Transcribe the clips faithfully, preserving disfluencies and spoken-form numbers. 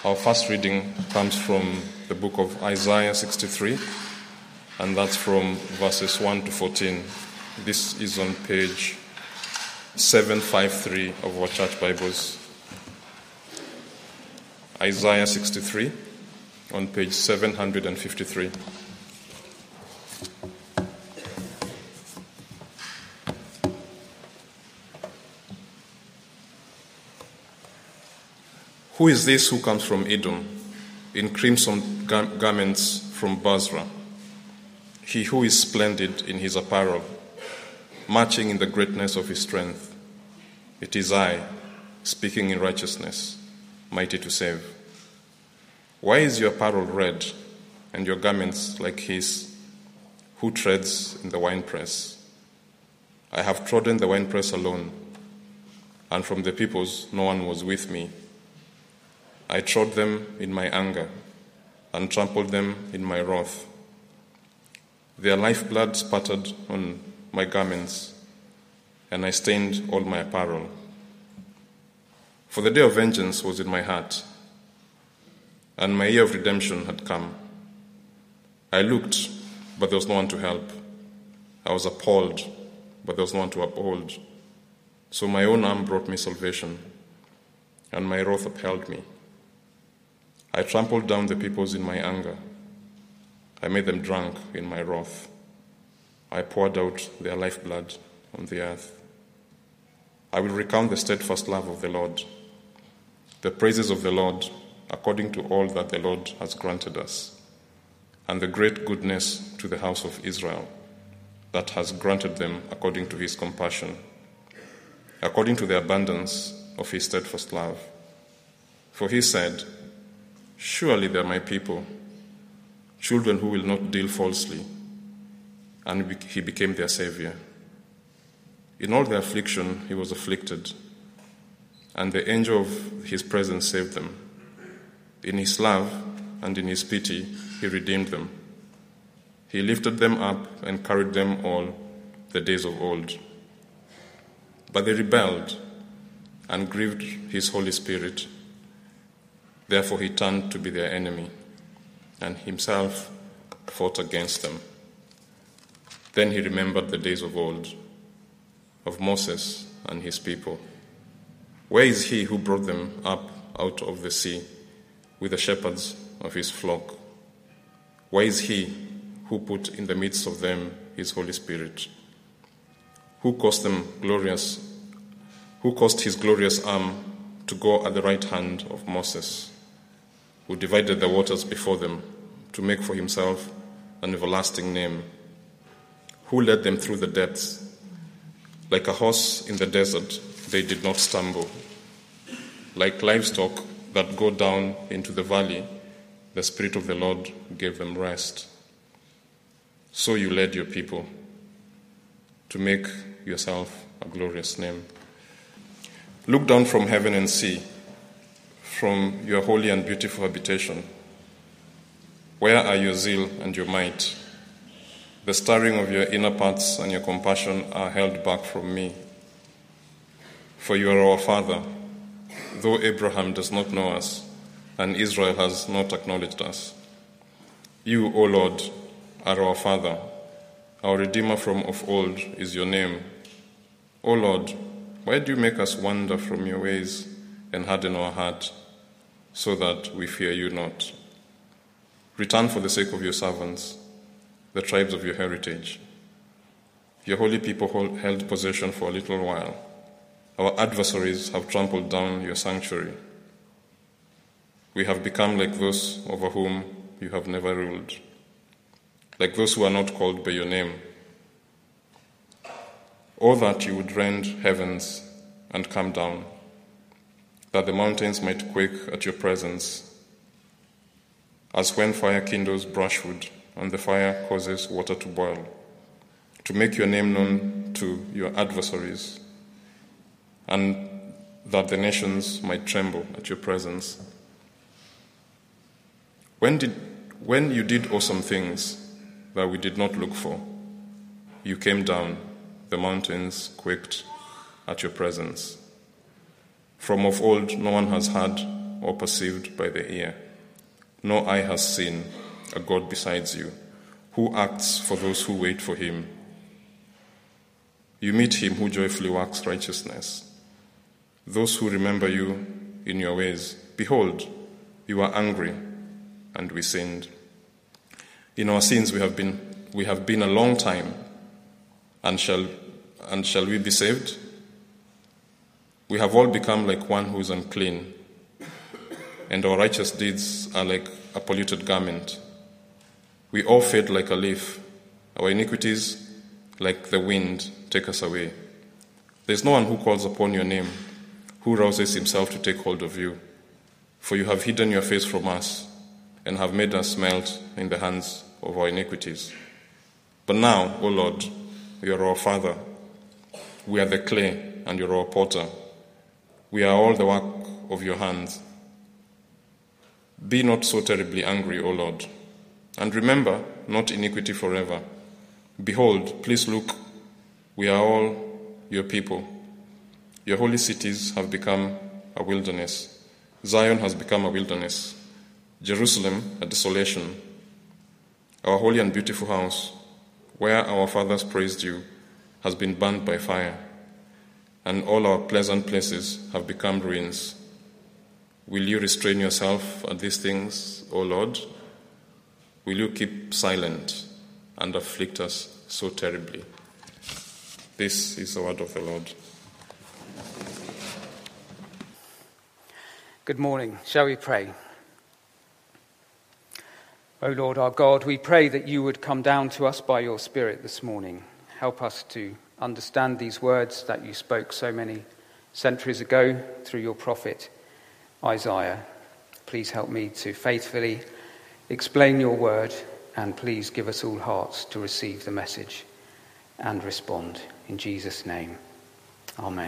Our first reading comes from the book of Isaiah sixty-three, and that's from verses one to fourteen. This is on page seven fifty-three of our church Bibles. Isaiah sixty-three on page seven fifty-three. Who is this who comes from Edom, in crimson gar- garments from Basra? He who is splendid in his apparel, marching in the greatness of his strength. It is I, speaking in righteousness, mighty to save. Why is your apparel red, and your garments like his, who treads in the winepress? I have trodden the winepress alone, and from the peoples no one was with me. I trod them in my anger, and trampled them in my wrath. Their lifeblood spattered on my garments, and I stained all my apparel. For the day of vengeance was in my heart, and my year of redemption had come. I looked, but there was no one to help. I was appalled, but there was no one to uphold. So my own arm brought me salvation, and my wrath upheld me. I trampled down the peoples in my anger. I made them drunk in my wrath. I poured out their lifeblood on the earth. I will recount the steadfast love of the Lord, the praises of the Lord according to all that the Lord has granted us, and the great goodness to the house of Israel that has granted them according to his compassion, according to the abundance of his steadfast love. For he said, "Surely they are my people, children who will not deal falsely," and he became their savior. In all their affliction he was afflicted, and the angel of his presence saved them. In his love and in his pity he redeemed them. He lifted them up and carried them all the days of old. But they rebelled and grieved his Holy Spirit. Therefore he turned to be their enemy, and himself fought against them. Then he remembered the days of old, of Moses and his people. Where is he who brought them up out of the sea with the shepherds of his flock? Where is he who put in the midst of them his Holy Spirit? Who caused them glorious, who caused his glorious arm to go at the right hand of Moses, who divided the waters before them to make for himself an everlasting name, who led them through the depths. Like a horse in the desert, they did not stumble. Like livestock that go down into the valley, the Spirit of the Lord gave them rest. So you led your people to make yourself a glorious name. Look down from heaven and see, from your holy and beautiful habitation. Where are your zeal and your might? The stirring of your inner parts and your compassion are held back from me. For you are our Father, though Abraham does not know us, and Israel has not acknowledged us. You, O Lord, are our Father. Our Redeemer from of old is your name. O Lord, why do you make us wander from your ways and harden our heart, so that we fear you not? Return for the sake of your servants, the tribes of your heritage. Your holy people hold, held possession for a little while. Our adversaries have trampled down your sanctuary. We have become like those over whom you have never ruled, like those who are not called by your name. Oh, that you would rend heavens and come down, that the mountains might quake at your presence, as when fire kindles brushwood and the fire causes water to boil, to make your name known to your adversaries, and that the nations might tremble at your presence. When did, when you did awesome things that we did not look for, you came down, the mountains quaked at your presence. From of old no one has heard or perceived by the ear. No eye has seen a God besides you, who acts for those who wait for him. You meet him who joyfully works righteousness. Those who remember you in your ways, behold, you are angry, and we sinned. In our sins we have been we have been a long time, and shall and shall we be saved? We have all become like one who is unclean, and our righteous deeds are like a polluted garment. We all fade like a leaf. Our iniquities, like the wind, take us away. There is no one who calls upon your name, who rouses himself to take hold of you. For you have hidden your face from us, and have made us melt in the hands of our iniquities. But now, O Lord, you are our Father. We are the clay, and you are our potter. We are all the work of your hands. Be not so terribly angry, O Lord, and remember not iniquity forever. Behold, please look, we are all your people. Your holy cities have become a wilderness. Zion has become a wilderness. Jerusalem a desolation. Our holy and beautiful house, where our fathers praised you, has been burned by fire, and all our pleasant places have become ruins. Will you restrain yourself at these things, O Lord? Will you keep silent and afflict us so terribly? This is the word of the Lord. Good morning. Shall we pray? O Lord our God, we pray that you would come down to us by your Spirit this morning. Help us to understand these words that you spoke so many centuries ago through your prophet Isaiah. Please help me to faithfully explain your word, and please give us all hearts to receive the message and respond. In Jesus' name, amen.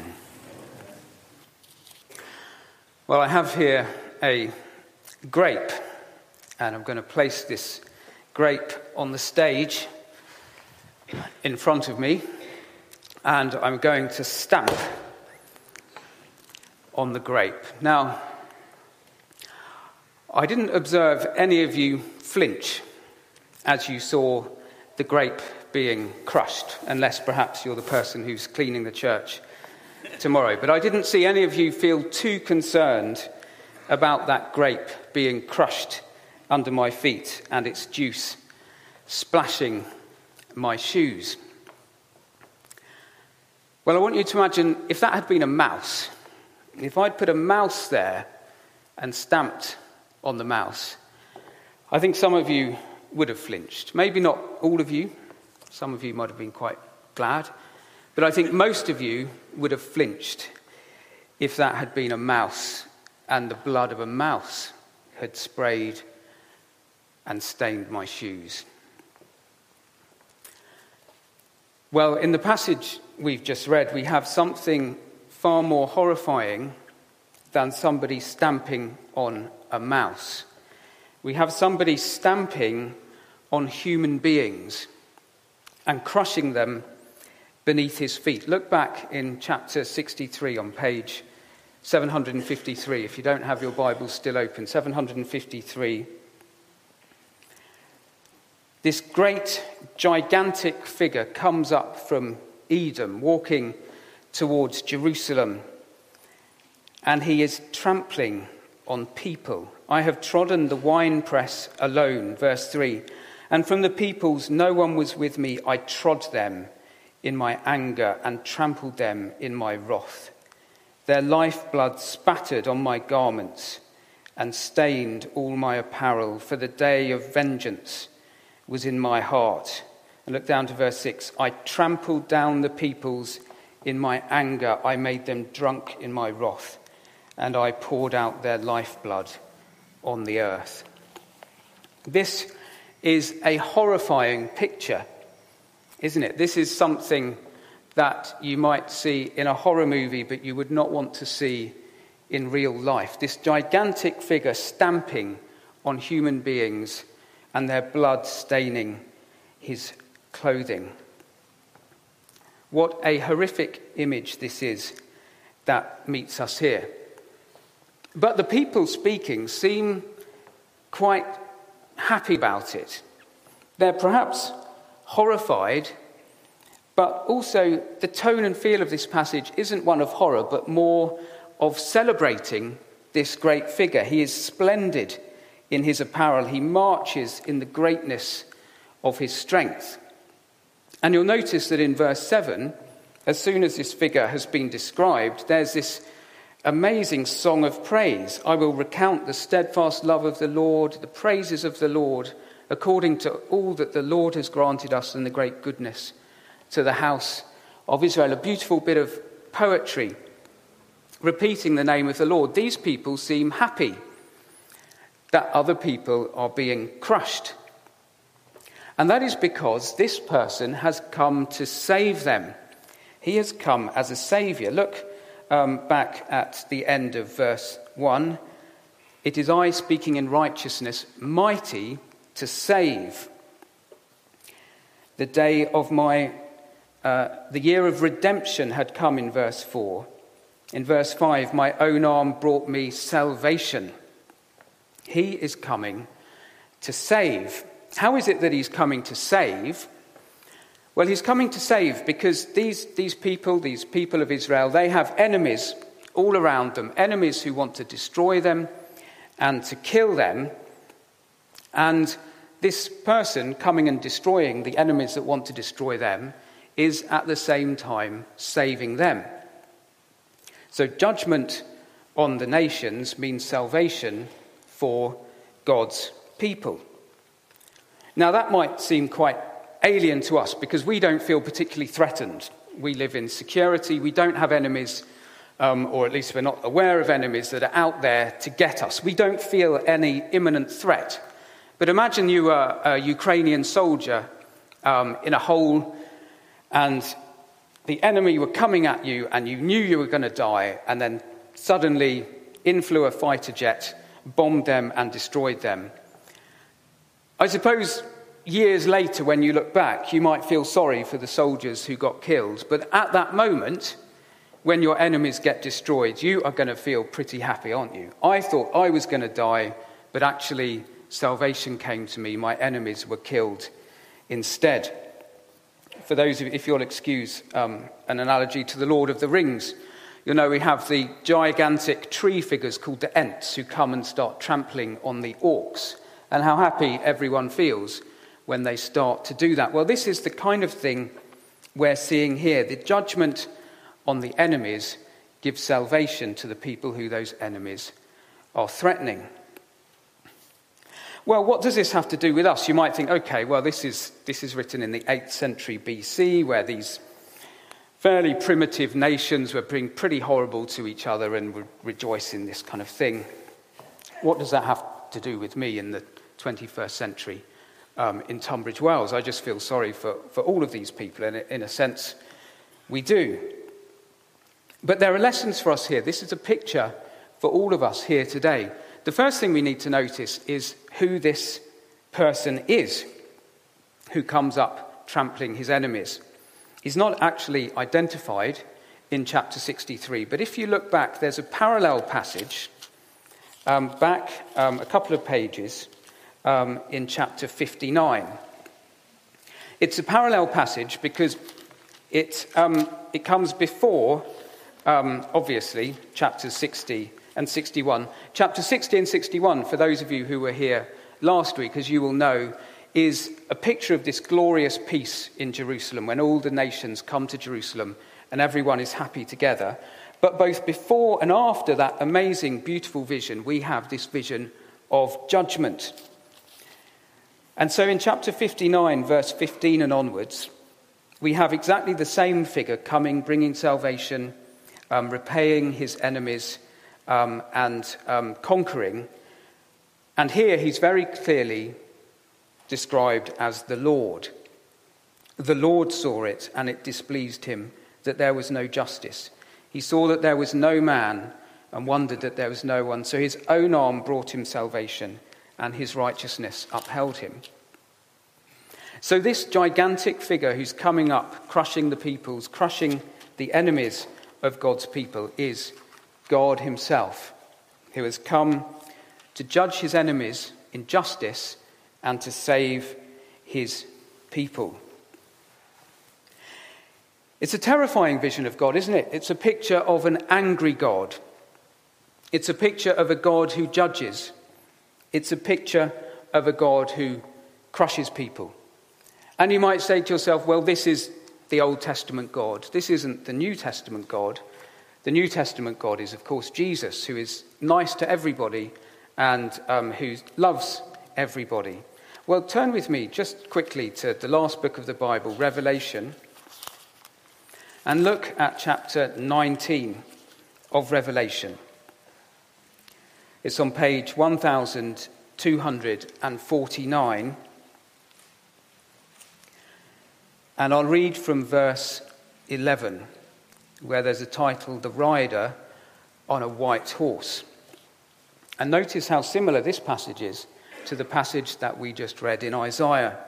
Well, I have here a grape, and I'm going to place this grape on the stage in front of me, and I'm going to stamp on the grape. Now, I didn't observe any of you flinch as you saw the grape being crushed, unless perhaps you're the person who's cleaning the church tomorrow. But I didn't see any of you feel too concerned about that grape being crushed under my feet and its juice splashing my shoes. Well, I want you to imagine if that had been a mouse, if I'd put a mouse there and stamped on the mouse, I think some of you would have flinched. Maybe not all of you. Some of you might have been quite glad. But I think most of you would have flinched if that had been a mouse and the blood of a mouse had sprayed and stained my shoes. Well, in the passage we've just read, we have something far more horrifying than somebody stamping on a mouse. We have somebody stamping on human beings and crushing them beneath his feet. Look back in chapter sixty-three on page seven hundred fifty-three, if you don't have your Bible still open, seven hundred fifty-three. This great, gigantic figure comes up from Edom, walking towards Jerusalem, and he is trampling on people. I have trodden the winepress alone, verse three, and from the peoples no one was with me. I trod them in my anger and trampled them in my wrath. Their lifeblood spattered on my garments and stained all my apparel, for the day of vengeance was in my heart. And look down to verse six. I trampled down the peoples in my anger. I made them drunk in my wrath, and I poured out their lifeblood on the earth. This is a horrifying picture, isn't it? This is something that you might see in a horror movie, but you would not want to see in real life. This gigantic figure stamping on human beings and their blood staining his clothing. What a horrific image this is that meets us here. But the people speaking seem quite happy about it. They're perhaps horrified, but also the tone and feel of this passage isn't one of horror, but more of celebrating this great figure. He is splendid in his apparel. He marches in the greatness of his strength. And you'll notice that in verse seven, as soon as this figure has been described, there's this amazing song of praise. I will recount the steadfast love of the Lord, the praises of the Lord, according to all that the Lord has granted us and the great goodness to the house of Israel. A beautiful bit of poetry repeating the name of the Lord. These people seem happy that other people are being crushed. And that is because this person has come to save them. He has come as a saviour. Look um, back at the end of verse one. It is I speaking in righteousness, mighty to save. The day of my, uh, the year of redemption had come in verse four. In verse five, my own arm brought me salvation. He is coming to save. How is it that he's coming to save? Well, he's coming to save because these, these people, these people of Israel, they have enemies all around them, enemies who want to destroy them and to kill them. And this person coming and destroying the enemies that want to destroy them is at the same time saving them. So judgment on the nations means salvation for God's people. Now that might seem quite alien to us because we don't feel particularly threatened. We live in security. We don't have enemies, um, or at least we're not aware of enemies that are out there to get us. We don't feel any imminent threat. But imagine you were a Ukrainian soldier um, in a hole and the enemy were coming at you and you knew you were going to die, and then suddenly in flew a fighter jet, bombed them and destroyed them. I suppose years later when you look back, you might feel sorry for the soldiers who got killed. But at that moment, when your enemies get destroyed, you are going to feel pretty happy, aren't you? I thought I was going to die, but actually salvation came to me. My enemies were killed instead. For those of you, if you'll excuse um, an analogy to the Lord of the Rings, you'll know we have the gigantic tree figures called the Ents who come and start trampling on the orcs, and how happy everyone feels when they start to do that. Well, this is the kind of thing we're seeing here. The judgment on the enemies gives salvation to the people who those enemies are threatening. Well, what does this have to do with us? You might think, okay, well, this is this is written in the eighth century B C, where these fairly primitive nations were being pretty horrible to each other and would rejoice in this kind of thing. What does that have to do with me in the twenty-first century um, in Tunbridge Wells? I just feel sorry for, for all of these people, and in a sense, we do. But there are lessons for us here. This is a picture for all of us here today. The first thing we need to notice is who this person is who comes up trampling his enemies. He's not actually identified in chapter sixty-three, but if you look back, there's a parallel passage um, back um, a couple of pages um, in chapter fifty-nine. It's a parallel passage because it, um, it comes before, um, obviously, chapters sixty and sixty-one. Chapter sixty and sixty-one, for those of you who were here last week, as you will know, is a picture of this glorious peace in Jerusalem when all the nations come to Jerusalem and everyone is happy together. But both before and after that amazing, beautiful vision, we have this vision of judgment. And so in chapter fifty-nine, verse fifteen and onwards, we have exactly the same figure coming, bringing salvation, um, repaying his enemies, Um, and um, conquering. And here he's very clearly described as the Lord. The Lord saw it, and it displeased him that there was no justice. He saw that there was no man and wondered that there was no one. So his own arm brought him salvation, and his righteousness upheld him. So this gigantic figure who's coming up, crushing the peoples, crushing the enemies of God's people, is God himself. who has come to judge his enemies in justice and to save his people. It's a terrifying vision of God, isn't it? It's a picture of an angry God. It's a picture of a God who judges. It's a picture of a God who crushes people. And you might say to yourself, well, this is the Old Testament God. This isn't the New Testament God. The New Testament God is, of course, Jesus, who is nice to everybody and um, who loves everybody. Well, turn with me just quickly to the last book of the Bible, Revelation, and look at chapter nineteen of Revelation. It's on page one thousand two hundred forty-nine. And I'll read from verse eleven, where there's a title, The Rider on a White Horse. And notice how similar this passage is to the passage that we just read in Isaiah.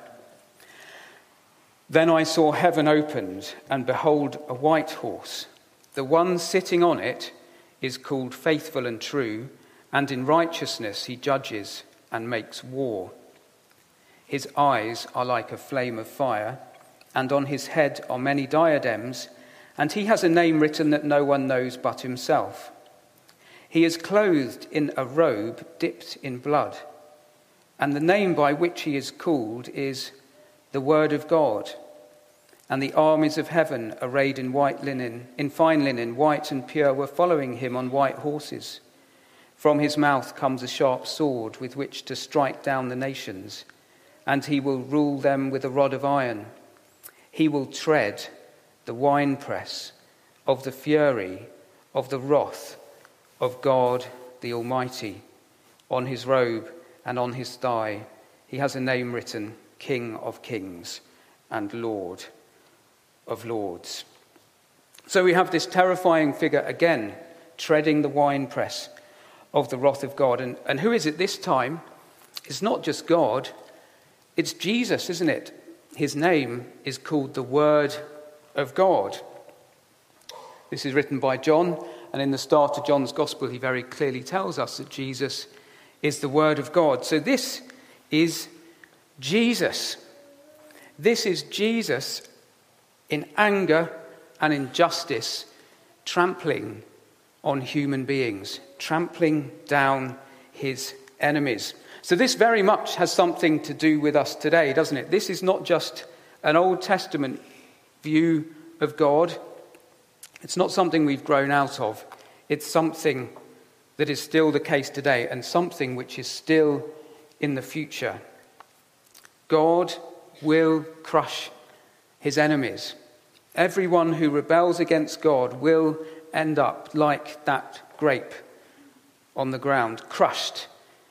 Then I saw heaven opened, and behold, a white horse. The one sitting on it is called Faithful and True, and in righteousness he judges and makes war. His eyes are like a flame of fire, and on his head are many diadems, and he has a name written that no one knows but himself. He is clothed in a robe dipped in blood, and the name by which he is called is the Word of God. And the armies of heaven, arrayed in white linen, in fine linen, white and pure, were following him on white horses. From his mouth comes a sharp sword with which to strike down the nations, and he will rule them with a rod of iron. He will tread the winepress of the fury of the wrath of God the Almighty. On his robe and on his thigh he has a name written, King of Kings and Lord of Lords. So we have this terrifying figure again, treading the winepress of the wrath of God. And, and who is it this time? It's not just God, it's Jesus, isn't it? His name is called the Word of God. This is written by John, and in the start of John's Gospel, he very clearly tells us that Jesus is the Word of God. So this is Jesus. This is Jesus in anger and in justice, trampling on human beings, trampling down his enemies. So this very much has something to do with us today, doesn't it? This is not just an Old Testament view of God. It's not something we've grown out of. It's something that is still the case today, and something which is still in the future. God will crush his enemies. Everyone who rebels against God will end up like that grape on the ground, crushed.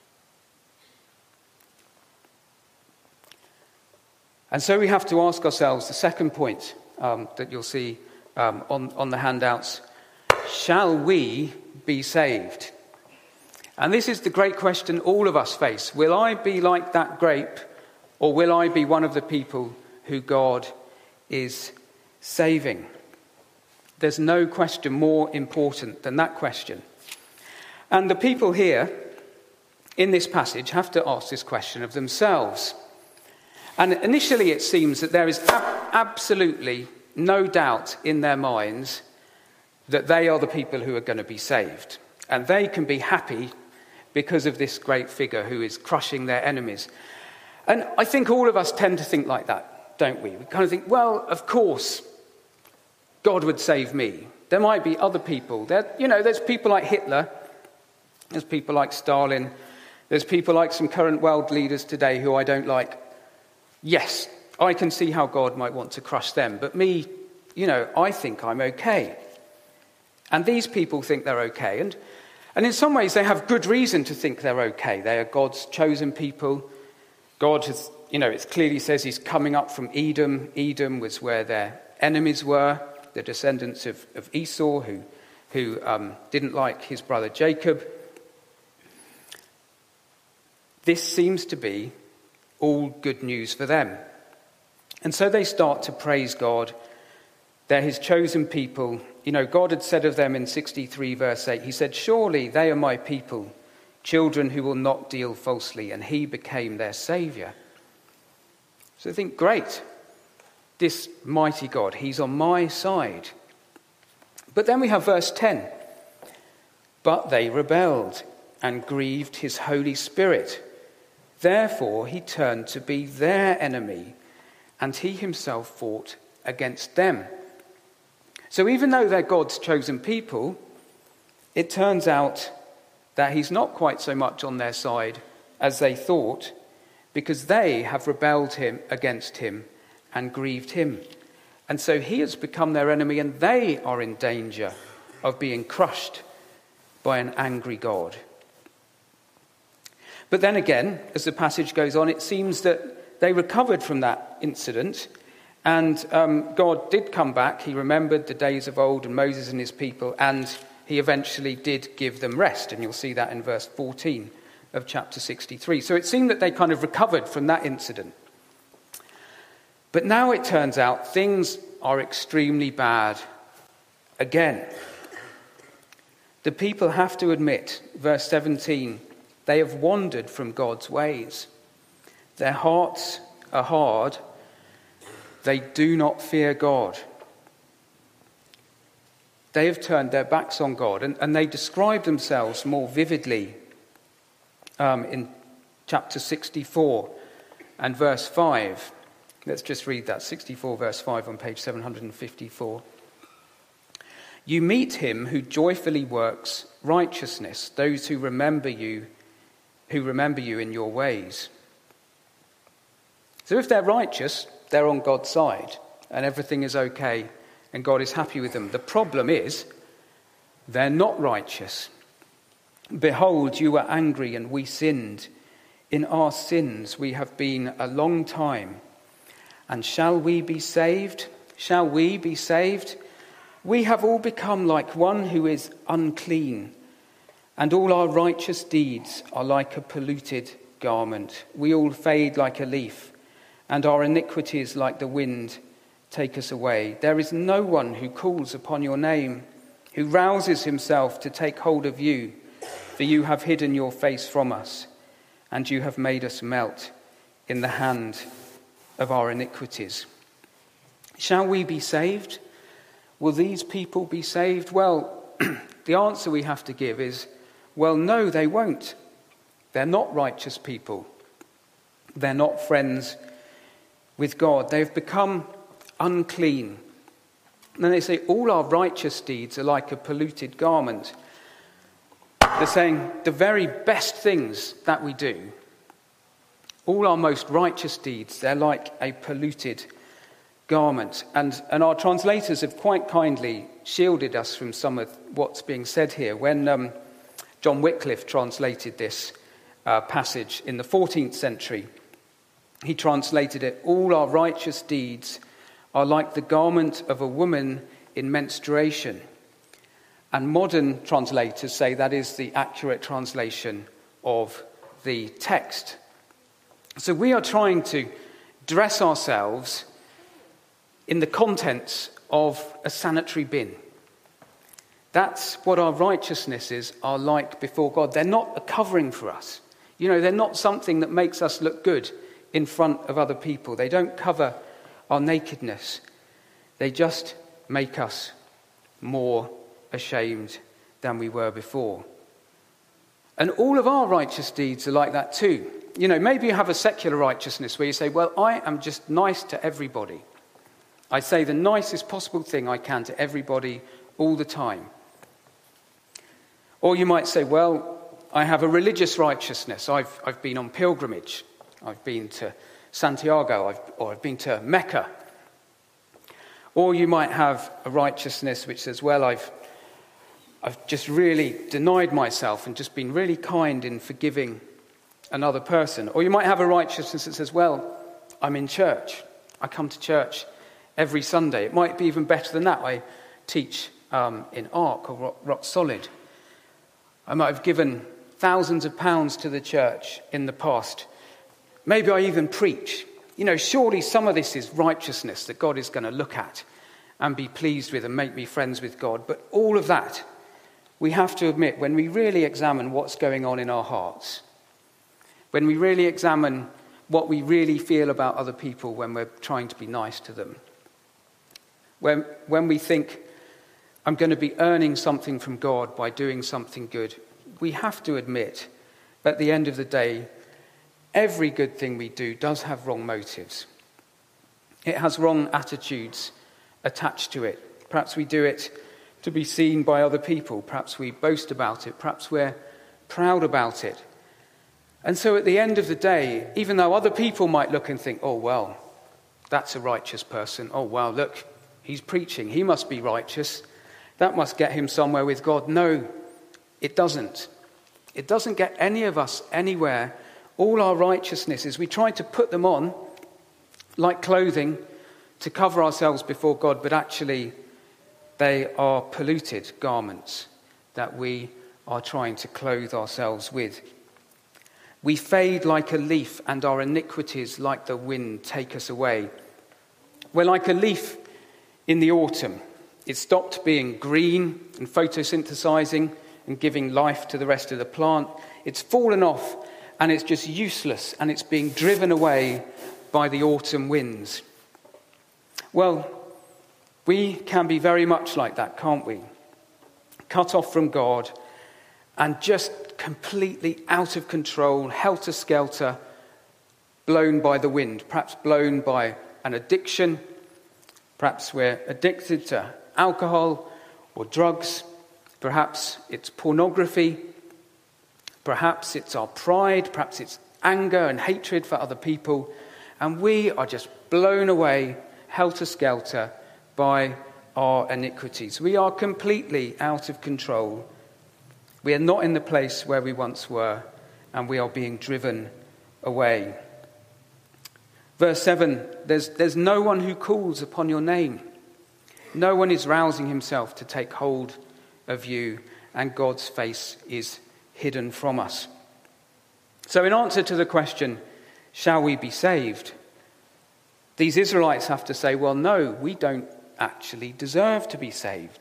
And so we have to ask ourselves the second point um, that you'll see um, on, on the handouts. Shall we be saved? And this is the great question all of us face. Will I be like that grape, or will I be one of the people who God is saving? There's no question more important than that question. And the people here in this passage have to ask this question of themselves. And initially it seems that there is ab- absolutely no doubt in their minds that they are the people who are going to be saved. And they can be happy because of this great figure who is crushing their enemies. And I think all of us tend to think like that, don't we? We kind of think, well, of course, God would save me. There might be other people. There, you know, there's people like Hitler. There's people like Stalin. There's people like some current world leaders today who I don't like. Yes, I can see how God might want to crush them. But me, you know, I think I'm okay. And these people think they're okay. And, and in some ways, they have good reason to think they're okay. They are God's chosen people. God has, you know, it clearly says he's coming up from Edom. Edom was where their enemies were, the descendants of, of Esau, who, who um, didn't like his brother Jacob. This seems to be all good news for them. And so they start to praise God. They're his chosen people You know, God had said of them in sixty-three verse eight, he said, surely they are my people, children who will not deal falsely, and he became their saviour. So I think, great, this mighty God, he's on my side. But then we have verse ten. But they rebelled and grieved his Holy Spirit. Therefore he turned to be their enemy, and he himself fought against them. So even though they're God's chosen people, it turns out that he's not quite so much on their side as they thought, because they have rebelled him against him and grieved him. And so he has become their enemy, and they are in danger of being crushed by an angry God. But then again, as the passage goes on, it seems that they recovered from that incident, and um, God did come back. He remembered the days of old and Moses and his people, and he eventually did give them rest. And you'll see that in verse fourteen of chapter sixty-three. So it seemed that they kind of recovered from that incident. But now it turns out things are extremely bad again. The people have to admit, verse seventeen, they have wandered from God's ways. Their hearts are hard. They do not fear God. They have turned their backs on God, and, and they describe themselves more vividly um, in chapter sixty-four and verse five. Let's just read that, sixty-four verse five on page seven hundred fifty-four. You meet him who joyfully works righteousness, those who remember you, who remember you in your ways. So if they're righteous, they're on God's side, and everything is okay, and God is happy with them. The problem is, they're not righteous. Behold, you were angry, and we sinned. In our sins we have been a long time. And shall we be saved? Shall we be saved? We have all become like one who is unclean, and all our righteous deeds are like a polluted garment. We all fade like a leaf, and our iniquities like the wind take us away. There is no one who calls upon your name, who rouses himself to take hold of you, for you have hidden your face from us, and you have made us melt in the hand of our iniquities. Shall we be saved? Will these people be saved? Well, the answer we have to give is, well, no, they won't. They're not righteous people. They're not friends with God. They've become unclean. And then they say, all our righteous deeds are like a polluted garment. They're saying the very best things that we do, all our most righteous deeds, they're like a polluted garment. And, and our translators have quite kindly shielded us from some of what's being said here. When um, John Wycliffe translated this uh, passage in the fourteenth century, he translated it, all our righteous deeds are like the garment of a woman in menstruation. And modern translators say that is the accurate translation of the text. So we are trying to dress ourselves in the contents of a sanitary bin. That's what our righteousnesses are like before God. They're not a covering for us. You know, they're not something that makes us look good in front of other people. They don't cover our nakedness. They just make us more ashamed than we were before. And all of our righteous deeds are like that too. You know, maybe you have a secular righteousness where you say, well, I am just nice to everybody. I say the nicest possible thing I can to everybody all the time. Or you might say, well, I have a religious righteousness. I've, I've been on pilgrimage. I've been to Santiago, I've, or I've been to Mecca. Or you might have a righteousness which says, well, I've, I've just really denied myself and just been really kind in forgiving another person. Or you might have a righteousness that says, well, I'm in church. I come to church every Sunday. It might be even better than that. I teach um, in Ark or Rock, Rock Solid. I might have given thousands of pounds to the church in the past. Maybe I even preach. You know, surely some of this is righteousness that God is going to look at and be pleased with and make me friends with God. But all of that, we have to admit, when we really examine what's going on in our hearts, when we really examine what we really feel about other people when we're trying to be nice to them, when, when we think, I'm going to be earning something from God by doing something good, we have to admit, at the end of the day, every good thing we do does have wrong motives. It has wrong attitudes attached to it. Perhaps we do it to be seen by other people. Perhaps we boast about it. Perhaps we're proud about it. And so at the end of the day, even though other people might look and think, oh, well, that's a righteous person. Oh, wow, look, he's preaching. He must be righteous. That must get him somewhere with God. No, it doesn't. It doesn't get any of us anywhere. All our righteousnesses, we try to put them on like clothing to cover ourselves before God, but actually they are polluted garments that we are trying to clothe ourselves with. We fade like a leaf, and our iniquities like the wind take us away. We're like a leaf in the autumn. It stopped being green and photosynthesizing and giving life to the rest of the plant. It's fallen off and it's just useless, and it's being driven away by the autumn winds. Well, we can be very much like that, can't we? Cut off from God and just completely out of control, helter-skelter, blown by the wind, perhaps blown by an addiction. Perhaps we're addicted to alcohol or drugs. Perhaps it's pornography. Perhaps it's our pride. Perhaps it's anger and hatred for other people. And we are just blown away, helter-skelter, by our iniquities. We are completely out of control. We are not in the place where we once were, and we are being driven away. Verse seven, there's, there's no one who calls upon your name. No one is rousing himself to take hold of you, and God's face is hidden from us. So in answer to the question, shall we be saved? These Israelites have to say, well, no, we don't actually deserve to be saved.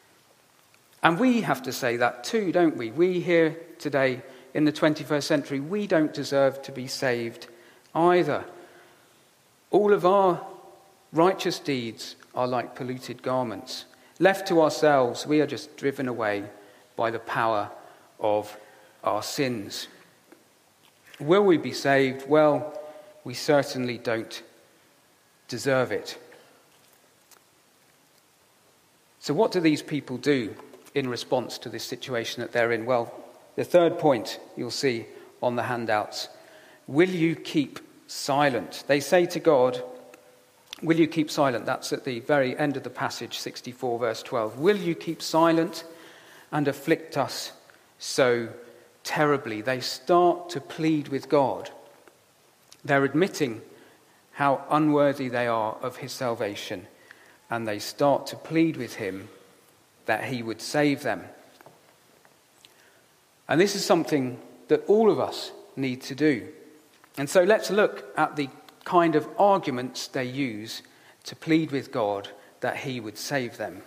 And we have to say that too, don't we? We here today in the twenty-first century, we don't deserve to be saved either. All of our righteous deeds are like polluted garments. Left to ourselves, we are just driven away by the power of our sins. Will we be saved? Well, we certainly don't deserve it. So what do these people do in response to this situation that they're in? Well, the third point you'll see on the handouts. Will you keep silent? They say to God, will you keep silent? That's at the very end of the passage, sixty-four verse twelve. Will you keep silent and afflict us so terribly? They start to plead with God. They're admitting how unworthy they are of his salvation, and they start to plead with him that he would save them. And this is something that all of us need to do. And so let's look at the kind of arguments they use to plead with God that he would save them.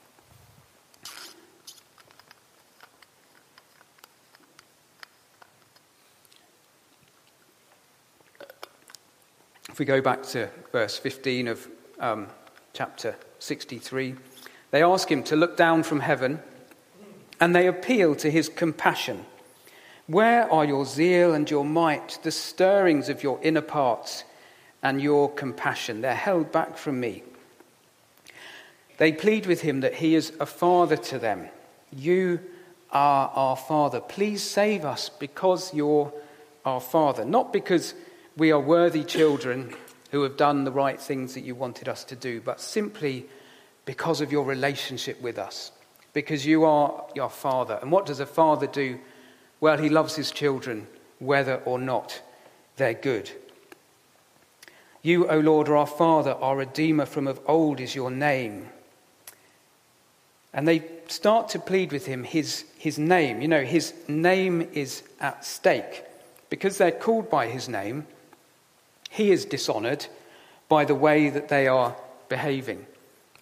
If we go back to verse fifteen of um, chapter sixty-three, they ask him to look down from heaven, and they appeal to his compassion. Where are your zeal and your might, the stirrings of your inner parts and your compassion? They're held back from me. They plead with him that he is a father to them. You are our father. Please save us because you're our father. Not because we are worthy children who have done the right things that you wanted us to do, but simply because of your relationship with us, because you are your father. And what does a father do? Well, he loves his children, whether or not they're good. You, O Lord, are our Father, our Redeemer from of old is your name. And they start to plead with him his, his name. You know, his name is at stake. Because they're called by his name, he is dishonoured by the way that they are behaving.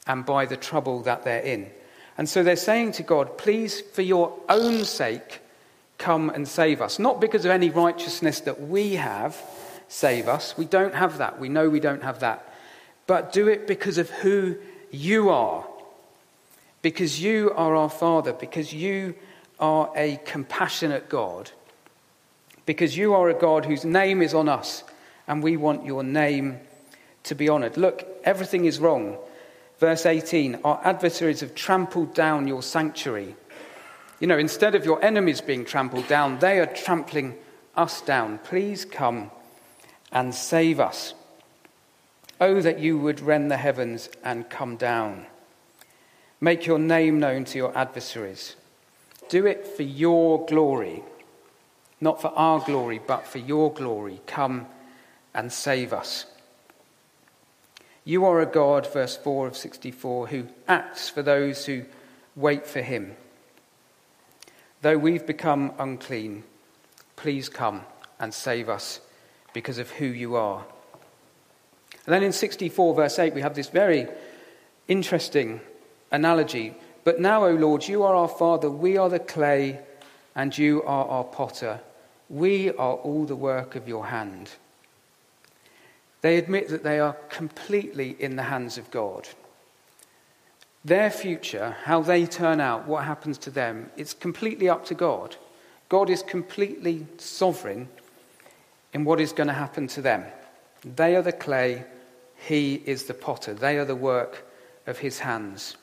and by the trouble that they're in. And so they're saying to God, please, for your own sake, come and save us. Not because of any righteousness that we have, save us. We don't have that. We know we don't have that. But do it because of who you are. Because you are our Father. Because you are a compassionate God. Because you are a God whose name is on us. And we want your name to be honoured. Look, everything is wrong. Verse eighteen, our adversaries have trampled down your sanctuary. You know, instead of your enemies being trampled down, they are trampling us down. Please come and save us. Oh, that you would rend the heavens and come down. Make your name known to your adversaries. Do it for your glory. Not for our glory, but for your glory. Come and save us. You are a God, verse four of sixty-four, who acts for those who wait for him. Though we've become unclean, please come and save us because of who you are. And then in sixty-four, verse eight, we have this very interesting analogy. But now, O Lord, you are our Father, we are the clay, and you are our potter. We are all the work of your hand. They admit that they are completely in the hands of God. Their future, how they turn out, what happens to them, it's completely up to God. God is completely sovereign in what is going to happen to them. They are the clay, he is the potter. They are the work of his hands.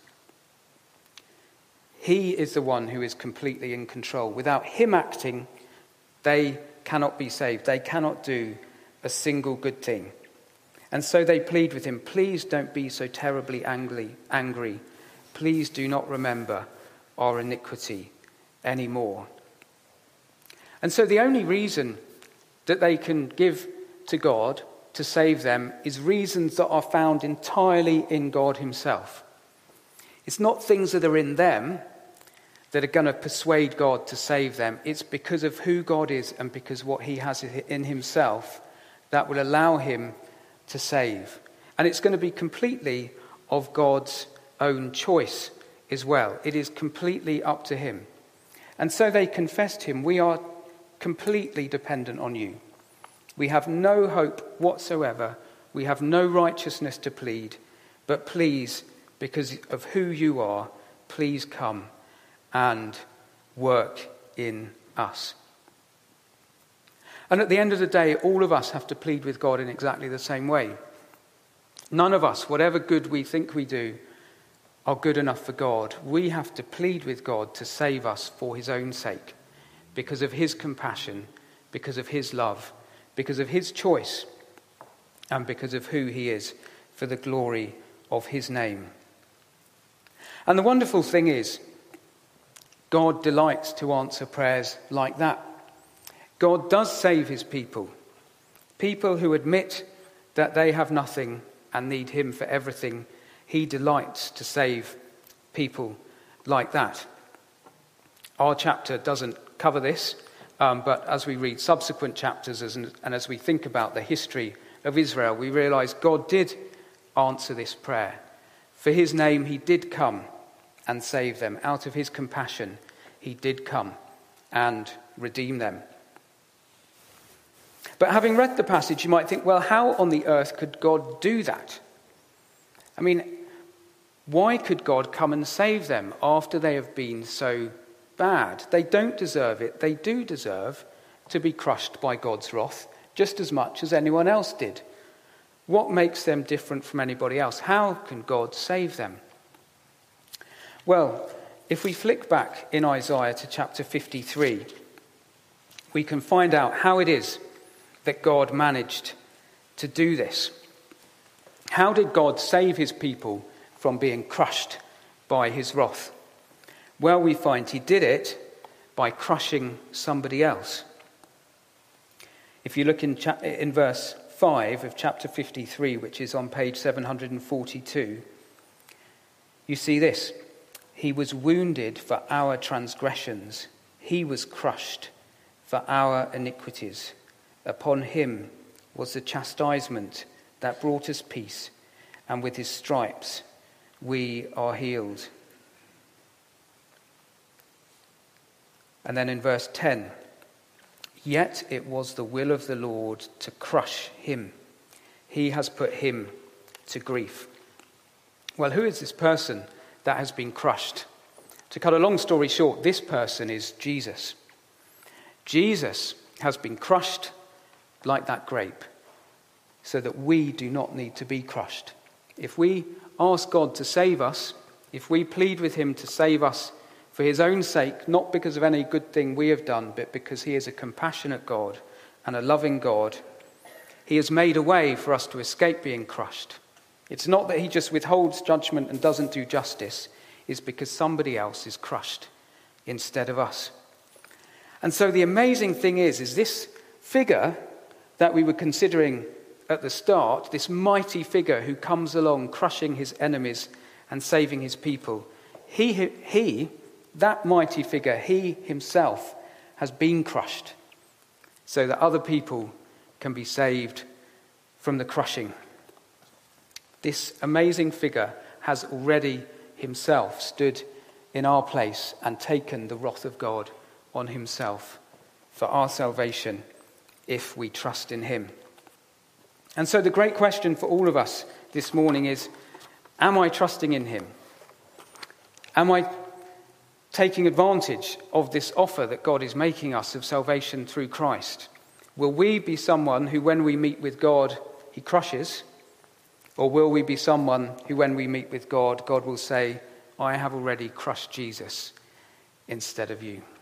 He is the one who is completely in control. Without him acting, they cannot be saved. They cannot do a single good thing. And so they plead with him, please don't be so terribly angry. angry. Please do not remember our iniquity anymore. And so the only reason that they can give to God to save them is reasons that are found entirely in God himself. It's not things that are in them that are going to persuade God to save them. It's because of who God is and because what he has in himself that will allow him to save. And it's going to be completely of God's own choice as well. It is completely up to him. And so they confessed him, we are completely dependent on you. We have no hope whatsoever. We have no righteousness to plead. But please, because of who you are, please come and work in us. And at the end of the day, all of us have to plead with God in exactly the same way. None of us, whatever good we think we do, are good enough for God. We have to plead with God to save us for his own sake, because of his compassion, because of his love, because of his choice, and because of who he is, for the glory of his name. And the wonderful thing is, God delights to answer prayers like that. God does save his people, people who admit that they have nothing and need him for everything. He delights to save people like that. Our chapter doesn't cover this, um, but as we read subsequent chapters as, and as we think about the history of Israel, we realize God did answer this prayer. For his name, he did come and save them. Out of his compassion, he did come and redeem them. But having read the passage, you might think, well, how on the earth could God do that? I mean, why could God come and save them after they have been so bad? They don't deserve it. They do deserve to be crushed by God's wrath just as much as anyone else did. What makes them different from anybody else? How can God save them? Well, if we flick back in Isaiah to chapter fifty-three, we can find out how it is that God managed to do this. How did God save his people from being crushed by his wrath? Well, we find he did it by crushing somebody else. If you look in, cha- in verse five of chapter fifty-three, which is on page seven hundred forty-two, you see this. He was wounded for our transgressions. He was crushed for our iniquities. Upon him was the chastisement that brought us peace, and with his stripes we are healed. And then in verse ten, yet it was the will of the Lord to crush him. He has put him to grief. Well, who is this person that has been crushed? To cut a long story short, this person is Jesus. Jesus has been crushed like that grape so that we do not need to be crushed. If we ask God to save us, if we plead with him to save us for his own sake, not because of any good thing we have done, but because he is a compassionate God and a loving God, he has made a way for us to escape being crushed. It's not that he just withholds judgment and doesn't do justice. It's because somebody else is crushed instead of us. And so the amazing thing is, is this figure that we were considering at the start, this mighty figure who comes along crushing his enemies and saving his people, he, he, that mighty figure, he himself has been crushed so that other people can be saved from the crushing. This amazing figure has already himself stood in our place and taken the wrath of God on himself for our salvation if we trust in him. And so the great question for all of us this morning is, am I trusting in him? Am I taking advantage of this offer that God is making us of salvation through Christ? Will we be someone who, when we meet with God, he crushes? Or will we be someone who, when we meet with God, God will say, I have already crushed Jesus instead of you?